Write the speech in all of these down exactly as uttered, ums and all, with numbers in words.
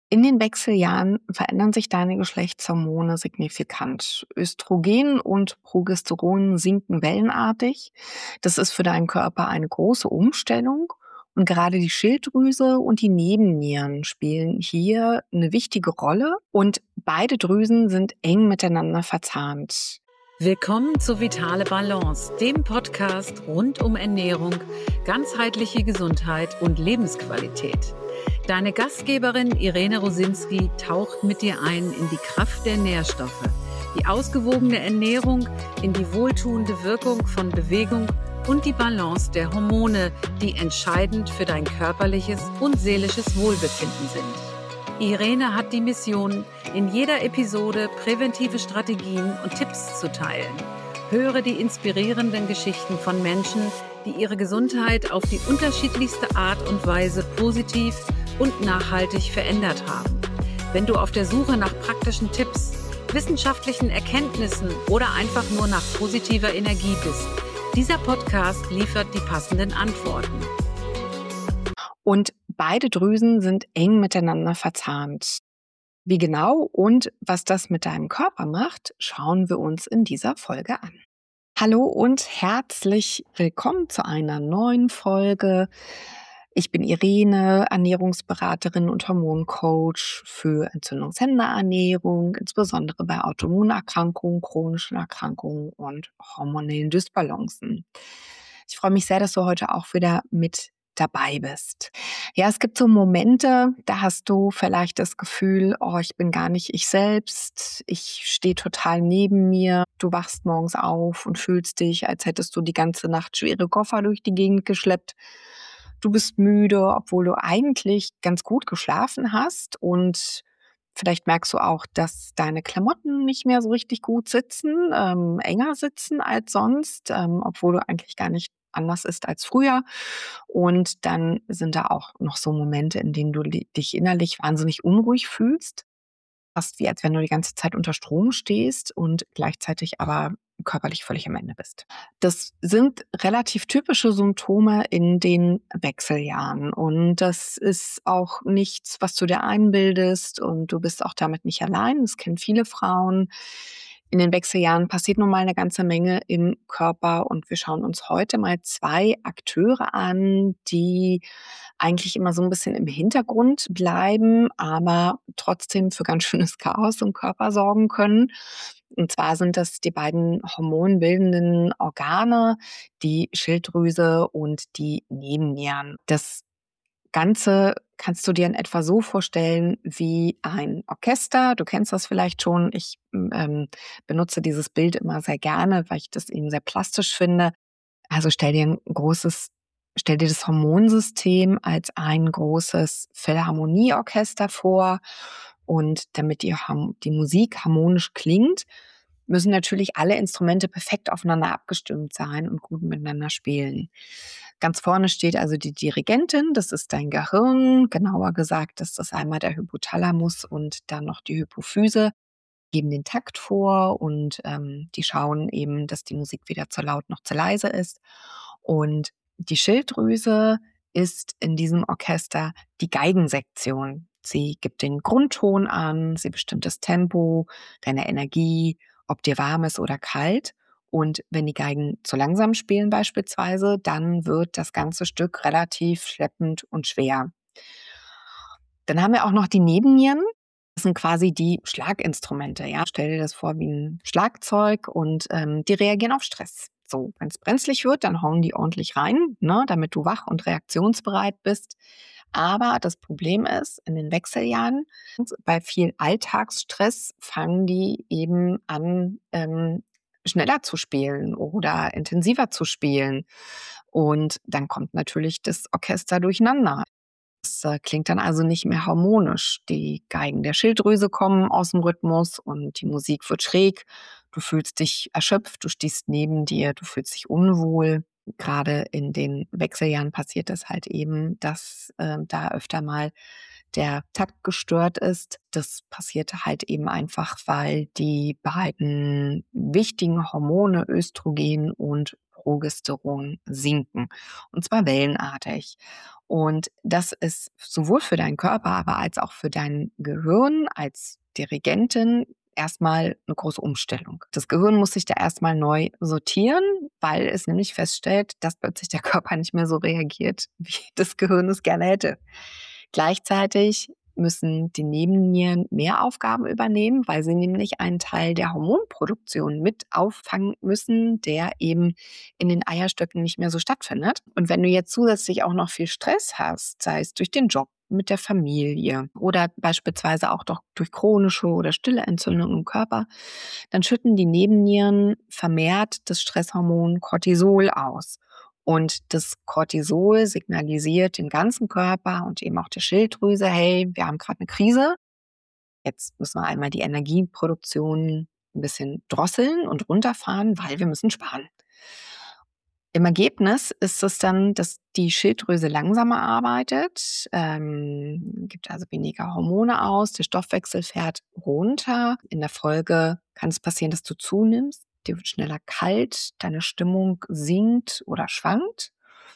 In den Wechseljahren verändern sich deine Geschlechtshormone signifikant. Östrogen und Progesteron sinken wellenartig. Das ist für deinen Körper eine große Umstellung. Und gerade die Schilddrüse und die Nebennieren spielen hier eine wichtige Rolle. Und beide Drüsen sind eng miteinander verzahnt. Willkommen zu Vitale Balance, dem Podcast rund um Ernährung, ganzheitliche Gesundheit und Lebensqualität. Deine Gastgeberin Irene Rosinski taucht mit dir ein in die Kraft der Nährstoffe, die ausgewogene Ernährung, in die wohltuende Wirkung von Bewegung und die Balance der Hormone, die entscheidend für dein körperliches und seelisches Wohlbefinden sind. Irene hat die Mission, in jeder Episode präventive Strategien und Tipps zu teilen. Höre die inspirierenden Geschichten von Menschen, die ihre Gesundheit auf die unterschiedlichste Art und Weise positiv und nachhaltig verändert haben. Wenn du auf der Suche nach praktischen Tipps, wissenschaftlichen Erkenntnissen oder einfach nur nach positiver Energie bist, dieser Podcast liefert die passenden Antworten. Und beide Drüsen sind eng miteinander verzahnt. Wie genau und was das mit deinem Körper macht, schauen wir uns in dieser Folge an. Hallo und herzlich willkommen zu einer neuen Folge. Ich bin Irene, Ernährungsberaterin und Hormoncoach für entzündungshemmende Ernährung, insbesondere bei Autoimmunerkrankungen, chronischen Erkrankungen und hormonellen Dysbalancen. Ich freue mich sehr, dass du heute auch wieder mit dabei bist. Ja, es gibt so Momente, da hast du vielleicht das Gefühl, oh, ich bin gar nicht ich selbst, ich stehe total neben mir. Du wachst morgens auf und fühlst dich, als hättest du die ganze Nacht schwere Koffer durch die Gegend geschleppt. Du bist müde, obwohl du eigentlich ganz gut geschlafen hast, und vielleicht merkst du auch, dass deine Klamotten nicht mehr so richtig gut sitzen, ähm, enger sitzen als sonst, ähm, obwohl du eigentlich gar nicht anders ist als früher. Und dann sind da auch noch so Momente, in denen du li- dich innerlich wahnsinnig unruhig fühlst. Fast wie als wenn du die ganze Zeit unter Strom stehst und gleichzeitig aber körperlich völlig am Ende bist. Das sind relativ typische Symptome in den Wechseljahren. Und das ist auch nichts, was du dir einbildest. Und du bist auch damit nicht allein. Das kennen viele Frauen. In den Wechseljahren passiert nun mal eine ganze Menge im Körper. Und wir schauen uns heute mal zwei Akteure an, die eigentlich immer so ein bisschen im Hintergrund bleiben, aber trotzdem für ganz schönes Chaos im Körper sorgen können. Und zwar sind das die beiden hormonbildenden Organe, die Schilddrüse und die Nebennieren. Das Ganze kannst du dir in etwa so vorstellen wie ein Orchester. Du kennst das vielleicht schon. Ich ähm, benutze dieses Bild immer sehr gerne, weil ich das eben sehr plastisch finde. Also stell dir ein großes, stell dir das Hormonsystem als ein großes Philharmonieorchester vor. Und damit die, Ham- die Musik harmonisch klingt, müssen natürlich alle Instrumente perfekt aufeinander abgestimmt sein und gut miteinander spielen. Ganz vorne steht also die Dirigentin, das ist dein Gehirn, genauer gesagt, das ist einmal der Hypothalamus und dann noch die Hypophyse, geben den Takt vor, und ähm, die schauen eben, dass die Musik weder zu laut noch zu leise ist. Und die Schilddrüse ist in diesem Orchester die Geigensektion. Sie gibt den Grundton an, sie bestimmt das Tempo, deine Energie, ob dir warm ist oder kalt. Und wenn die Geigen zu langsam spielen beispielsweise, dann wird das ganze Stück relativ schleppend und schwer. Dann haben wir auch noch die Nebennieren. Das sind quasi die Schlaginstrumente. Ja? Stell dir das vor wie ein Schlagzeug, und ähm, die reagieren auf Stress. So, wenn es brenzlig wird, dann hauen die ordentlich rein, ne, damit du wach und reaktionsbereit bist. Aber das Problem ist, in den Wechseljahren, bei viel Alltagsstress, fangen die eben an, ähm, schneller zu spielen oder intensiver zu spielen. Und dann kommt natürlich das Orchester durcheinander. Es äh, klingt dann also nicht mehr harmonisch. Die Geigen der Schilddrüse kommen aus dem Rhythmus und die Musik wird schräg. Du fühlst dich erschöpft, du stehst neben dir, du fühlst dich unwohl. Gerade in den Wechseljahren passiert es halt eben, dass äh, da öfter mal der Takt gestört ist. Das passierte halt eben einfach, weil die beiden wichtigen Hormone Östrogen und Progesteron sinken. Und zwar wellenartig. Und das ist sowohl für deinen Körper, aber als auch für dein Gehirn als Dirigentin erstmal eine große Umstellung. Das Gehirn muss sich da erstmal neu sortieren, weil es nämlich feststellt, dass plötzlich der Körper nicht mehr so reagiert, wie das Gehirn es gerne hätte. Gleichzeitig müssen die Nebennieren mehr Aufgaben übernehmen, weil sie nämlich einen Teil der Hormonproduktion mit auffangen müssen, der eben in den Eierstöcken nicht mehr so stattfindet. Und wenn du jetzt zusätzlich auch noch viel Stress hast, sei es durch den Job, mit der Familie oder beispielsweise auch doch durch chronische oder stille Entzündungen im Körper, dann schütten die Nebennieren vermehrt das Stresshormon Cortisol aus. Und das Cortisol signalisiert dem ganzen Körper und eben auch der Schilddrüse, hey, wir haben gerade eine Krise. Jetzt müssen wir einmal die Energieproduktion ein bisschen drosseln und runterfahren, weil wir müssen sparen. Im Ergebnis ist es dann, dass die Schilddrüse langsamer arbeitet, ähm, gibt also weniger Hormone aus, der Stoffwechsel fährt runter. In der Folge kann es passieren, dass du zunimmst, dir wird schneller kalt, deine Stimmung sinkt oder schwankt.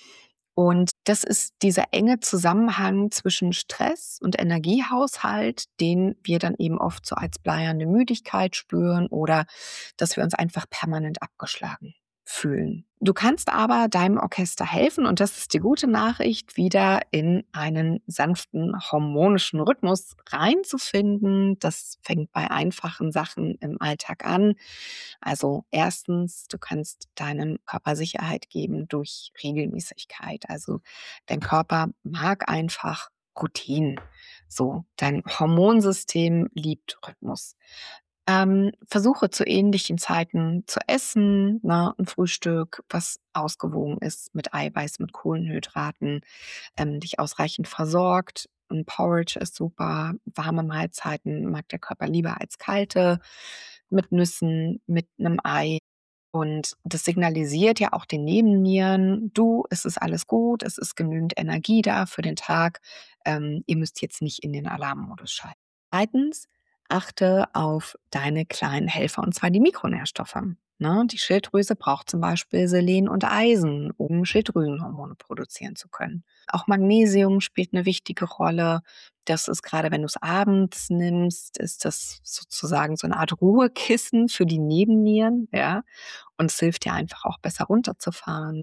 Und das ist dieser enge Zusammenhang zwischen Stress und Energiehaushalt, den wir dann eben oft so als bleiernde Müdigkeit spüren oder dass wir uns einfach permanent abgeschlagen fühlen. Du kannst aber deinem Orchester helfen und das ist die gute Nachricht, wieder in einen sanften hormonischen Rhythmus reinzufinden. Das fängt bei einfachen Sachen im Alltag an. Also erstens, du kannst deinem Körper Sicherheit geben durch Regelmäßigkeit. Also dein Körper mag einfach Routinen. So, dein Hormonsystem liebt Rhythmus. Ähm, versuche zu ähnlichen Zeiten zu essen, ne, ein Frühstück, was ausgewogen ist mit Eiweiß, mit Kohlenhydraten, ähm, dich ausreichend versorgt. Ein Porridge ist super. Warme Mahlzeiten mag der Körper lieber als kalte, mit Nüssen, mit einem Ei. Und das signalisiert ja auch den Nebennieren, du, es ist alles gut, es ist genügend Energie da für den Tag. Ähm, ihr müsst jetzt nicht in den Alarmmodus schalten. Zweitens, achte auf deine kleinen Helfer, und zwar die Mikronährstoffe. Ne? Die Schilddrüse braucht zum Beispiel Selen und Eisen, um Schilddrüsenhormone produzieren zu können. Auch Magnesium spielt eine wichtige Rolle. Das ist gerade, wenn du es abends nimmst, ist das sozusagen so eine Art Ruhekissen für die Nebennieren, ja. Und es hilft dir einfach auch besser runterzufahren.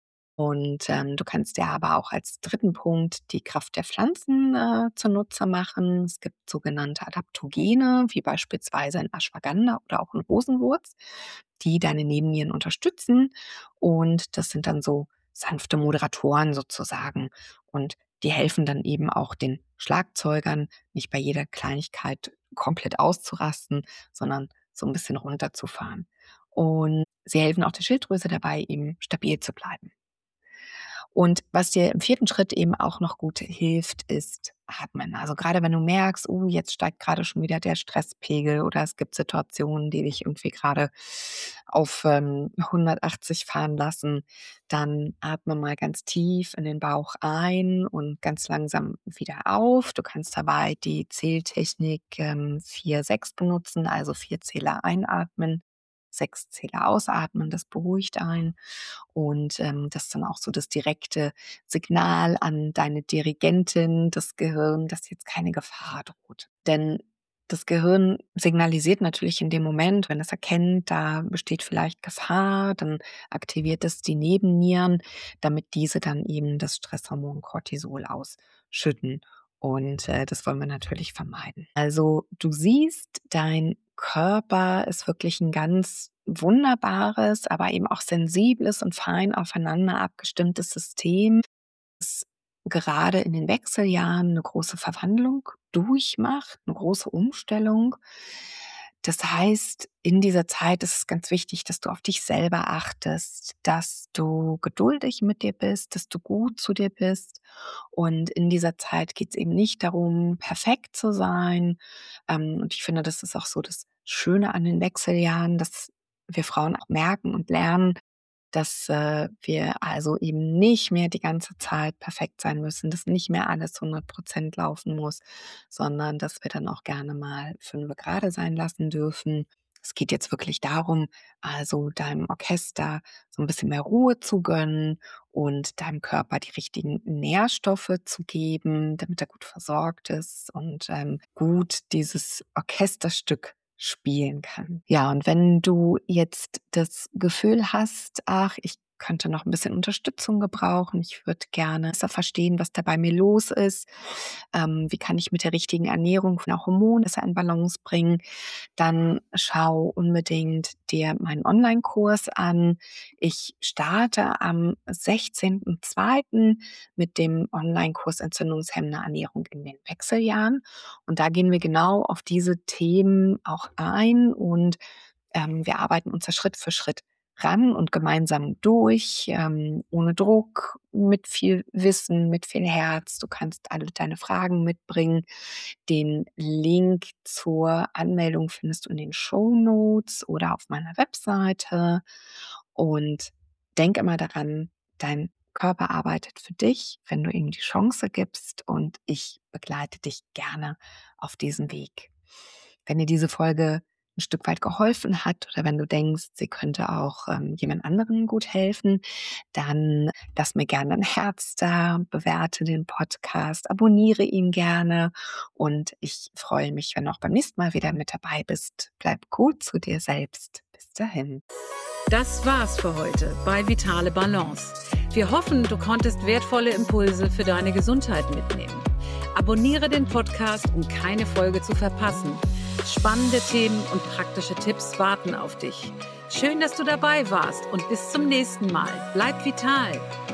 Und ähm, du kannst dir aber auch als dritten Punkt die Kraft der Pflanzen äh, zunutze machen. Es gibt sogenannte Adaptogene, wie beispielsweise ein Ashwagandha oder auch ein Rosenwurz, die deine Nebennieren unterstützen. Und das sind dann so sanfte Moderatoren sozusagen. Und die helfen dann eben auch den Schlagzeugern, nicht bei jeder Kleinigkeit komplett auszurasten, sondern so ein bisschen runterzufahren. Und sie helfen auch der Schilddrüse dabei, eben stabil zu bleiben. Und was dir im vierten Schritt eben auch noch gut hilft, ist Atmen. Also gerade wenn du merkst, oh, jetzt steigt gerade schon wieder der Stresspegel oder es gibt Situationen, die dich irgendwie gerade auf ähm, hundertachtzig fahren lassen, dann atme mal ganz tief in den Bauch ein und ganz langsam wieder auf. Du kannst dabei die Zähltechnik ähm, vier sechs benutzen, also vier Zähler einatmen, sechs Zähler ausatmen, das beruhigt einen. Und ähm, das ist dann auch so das direkte Signal an deine Dirigentin, das Gehirn, dass jetzt keine Gefahr droht. Denn das Gehirn signalisiert natürlich in dem Moment, wenn es erkennt, da besteht vielleicht Gefahr, dann aktiviert es die Nebennieren, damit diese dann eben das Stresshormon Cortisol ausschütten. Und äh, das wollen wir natürlich vermeiden. Also du siehst, dein Körper ist wirklich ein ganz wunderbares, aber eben auch sensibles und fein aufeinander abgestimmtes System, das gerade in den Wechseljahren eine große Verwandlung durchmacht, eine große Umstellung. Das heißt, in dieser Zeit ist es ganz wichtig, dass du auf dich selber achtest, dass du geduldig mit dir bist, dass du gut zu dir bist. Und in dieser Zeit geht es eben nicht darum, perfekt zu sein. Ähm, und ich finde, das ist auch so das Schöne an den Wechseljahren, dass wir Frauen auch merken und lernen, dass äh, wir also eben nicht mehr die ganze Zeit perfekt sein müssen, dass nicht mehr alles hundert Prozent laufen muss, sondern dass wir dann auch gerne mal fünfe gerade sein lassen dürfen. Es geht jetzt wirklich darum, also deinem Orchester so ein bisschen mehr Ruhe zu gönnen und deinem Körper die richtigen Nährstoffe zu geben, damit er gut versorgt ist und ähm, gut dieses Orchesterstück spielen kann. Ja, und wenn du jetzt das Gefühl hast, ach, ich könnte noch ein bisschen Unterstützung gebrauchen, ich würde gerne besser verstehen, was da bei mir los ist, ähm, wie kann ich mit der richtigen Ernährung und auch Hormone besser in Balance bringen, dann schau unbedingt dir meinen Online-Kurs an. Ich starte am sechzehnten zweiten mit dem Online-Kurs Entzündungshemmende Ernährung in den Wechseljahren. Und da gehen wir genau auf diese Themen auch ein und ähm, wir arbeiten uns da Schritt für Schritt ran und gemeinsam durch, ähm, ohne Druck, mit viel Wissen, mit viel Herz. Du kannst alle deine Fragen mitbringen. Den Link zur Anmeldung findest du in den Shownotes oder auf meiner Webseite. Und denk immer daran, dein Körper arbeitet für dich, wenn du ihm die Chance gibst, und ich begleite dich gerne auf diesem Weg. Wenn dir diese Folge ein Stück weit geholfen hat oder wenn du denkst, sie könnte auch ähm, jemand anderen gut helfen, dann lass mir gerne ein Herz da, bewerte den Podcast, abonniere ihn gerne und ich freue mich, wenn du auch beim nächsten Mal wieder mit dabei bist. Bleib gut zu dir selbst. Bis dahin. Das war's für heute bei Vitale Balance. Wir hoffen, du konntest wertvolle Impulse für deine Gesundheit mitnehmen. Abonniere den Podcast, um keine Folge zu verpassen. Spannende Themen und praktische Tipps warten auf dich. Schön, dass du dabei warst und bis zum nächsten Mal. Bleib vital!